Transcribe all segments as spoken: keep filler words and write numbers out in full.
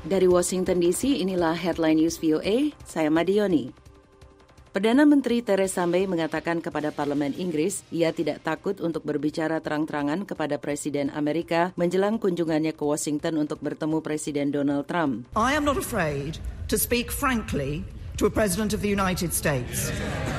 Dari Washington D C, inilah Headline News V O A, saya Madioni. Perdana Menteri Theresa May mengatakan kepada Parlemen Inggris, ia tidak takut untuk berbicara terang-terangan kepada Presiden Amerika menjelang kunjungannya ke Washington untuk bertemu Presiden Donald Trump. I am not afraid to speak frankly to a President of the United States.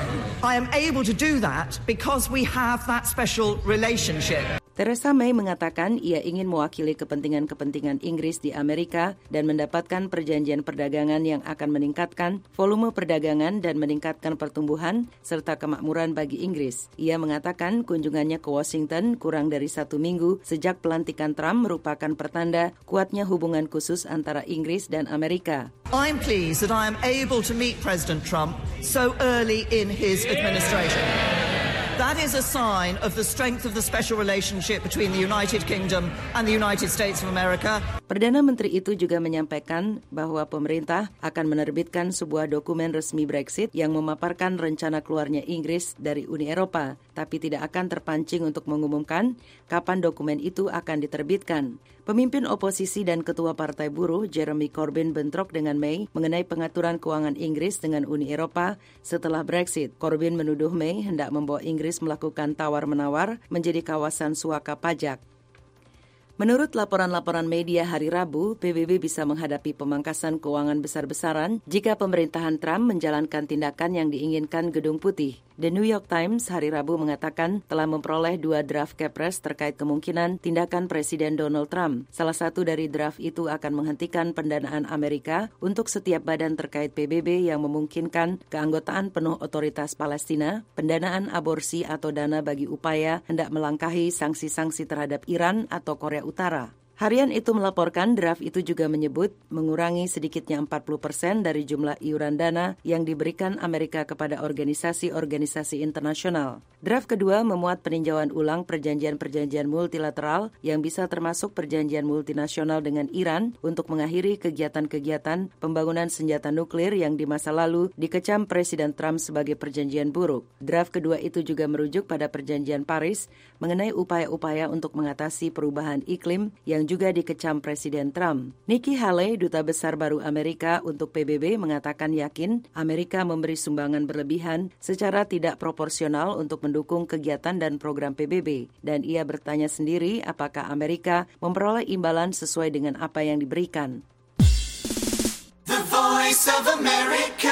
I am able to do that because we have that special relationship. Theresa May mengatakan ia ingin mewakili kepentingan-kepentingan Inggris di Amerika dan mendapatkan perjanjian perdagangan yang akan meningkatkan volume perdagangan dan meningkatkan pertumbuhan serta kemakmuran bagi Inggris. Ia mengatakan kunjungannya ke Washington kurang dari satu minggu sejak pelantikan Trump merupakan pertanda kuatnya hubungan khusus antara Inggris dan Amerika. I'm pleased that I am able to meet President Trump so early in his administration. That is a sign of the strength of the special relationship between the United Kingdom and the United States of America. Perdana Menteri itu juga menyampaikan bahwa pemerintah akan menerbitkan sebuah dokumen resmi Brexit yang memaparkan rencana keluarnya Inggris dari Uni Eropa, tapi tidak akan terpancing untuk mengumumkan kapan dokumen itu akan diterbitkan. Pemimpin oposisi dan ketua Partai Buruh Jeremy Corbyn bentrok dengan May mengenai pengaturan keuangan Inggris dengan Uni Eropa setelah Brexit. Corbyn menuduh May hendak membawa Inggris melakukan tawar-menawar menjadi kawasan suaka pajak. Menurut laporan-laporan media hari Rabu, P B B bisa menghadapi pemangkasan keuangan besar-besaran jika pemerintahan Trump menjalankan tindakan yang diinginkan Gedung Putih. The New York Times hari Rabu mengatakan telah memperoleh dua draft Kepres terkait kemungkinan tindakan Presiden Donald Trump. Salah satu dari draft itu akan menghentikan pendanaan Amerika untuk setiap badan terkait P B B yang memungkinkan keanggotaan penuh otoritas Palestina, pendanaan aborsi atau dana bagi upaya hendak melangkahi sanksi-sanksi terhadap Iran atau Korea Utara. Harian itu melaporkan draft itu juga menyebut mengurangi sedikitnya empat puluh persen dari jumlah iuran dana yang diberikan Amerika kepada organisasi-organisasi internasional. Draft kedua memuat peninjauan ulang perjanjian-perjanjian multilateral yang bisa termasuk perjanjian multinasional dengan Iran untuk mengakhiri kegiatan-kegiatan pembangunan senjata nuklir yang di masa lalu dikecam Presiden Trump sebagai perjanjian buruk. Draft kedua itu juga merujuk pada perjanjian Paris mengenai upaya-upaya untuk mengatasi perubahan iklim yang juga dikecam Presiden Trump. Nikki Haley, Duta Besar Baru Amerika untuk P B B, mengatakan yakin Amerika memberi sumbangan berlebihan secara tidak proporsional untuk mendukung kegiatan dan program P B B. Dan ia bertanya sendiri apakah Amerika memperoleh imbalan sesuai dengan apa yang diberikan. The Voice of America,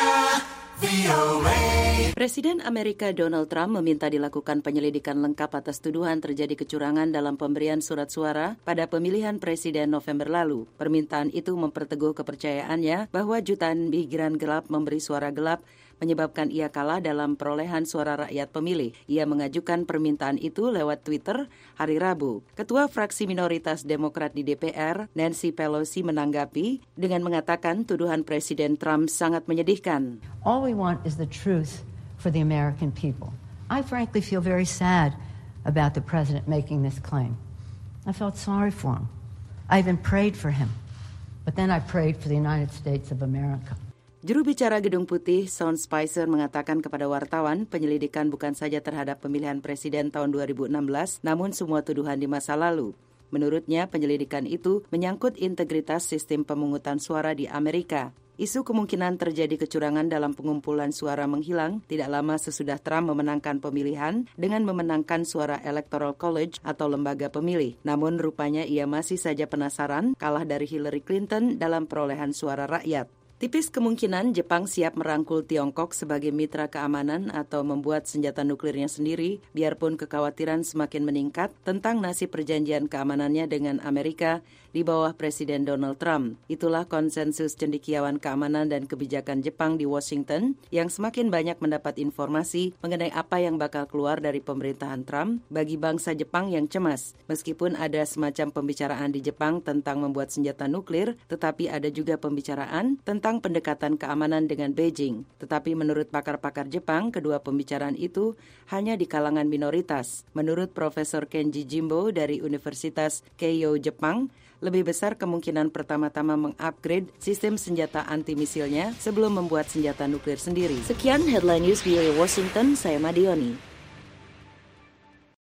V O A. Presiden Amerika Donald Trump meminta dilakukan penyelidikan lengkap atas tuduhan terjadi kecurangan dalam pemberian surat suara pada pemilihan presiden November lalu. Permintaan itu memperteguh kepercayaannya bahwa jutaan migran gelap memberi suara gelap menyebabkan ia kalah dalam perolehan suara rakyat pemilih. Ia mengajukan permintaan itu lewat Twitter hari Rabu. Ketua fraksi minoritas Demokrat di D P R, Nancy Pelosi, menanggapi dengan mengatakan tuduhan Presiden Trump sangat menyedihkan. All we want is the truth for the American people. I frankly feel very sad about the president making this claim. I felt sorry for him. I even prayed for him. But then I prayed for the United States of America. Juru bicara Gedung Putih, Sean Spicer, mengatakan kepada wartawan penyelidikan bukan saja terhadap pemilihan presiden tahun dua ribu enam belas, namun semua tuduhan di masa lalu. Menurutnya, penyelidikan itu menyangkut integritas sistem pemungutan suara di Amerika. Isu kemungkinan terjadi kecurangan dalam pengumpulan suara menghilang tidak lama sesudah Trump memenangkan pemilihan dengan memenangkan suara Electoral College atau lembaga pemilih. Namun rupanya ia masih saja penasaran kalah dari Hillary Clinton dalam perolehan suara rakyat. Tipis kemungkinan Jepang siap merangkul Tiongkok sebagai mitra keamanan atau membuat senjata nuklirnya sendiri, biarpun kekhawatiran semakin meningkat tentang nasib perjanjian keamanannya dengan Amerika di bawah Presiden Donald Trump. Itulah konsensus cendekiawan keamanan dan kebijakan Jepang di Washington yang semakin banyak mendapat informasi mengenai apa yang bakal keluar dari pemerintahan Trump bagi bangsa Jepang yang cemas. Meskipun ada semacam pembicaraan di Jepang tentang membuat senjata nuklir, tetapi ada juga pembicaraan tentang tentang pendekatan keamanan dengan Beijing. Tetapi menurut pakar-pakar Jepang, kedua pembicaraan itu hanya di kalangan minoritas. Menurut Profesor Kenji Jimbo dari Universitas Keio, Jepang, lebih besar kemungkinan pertama-tama mengupgrade sistem senjata anti-misilnya sebelum membuat senjata nuklir sendiri. Sekian Headline News V O A Washington, saya Madioni.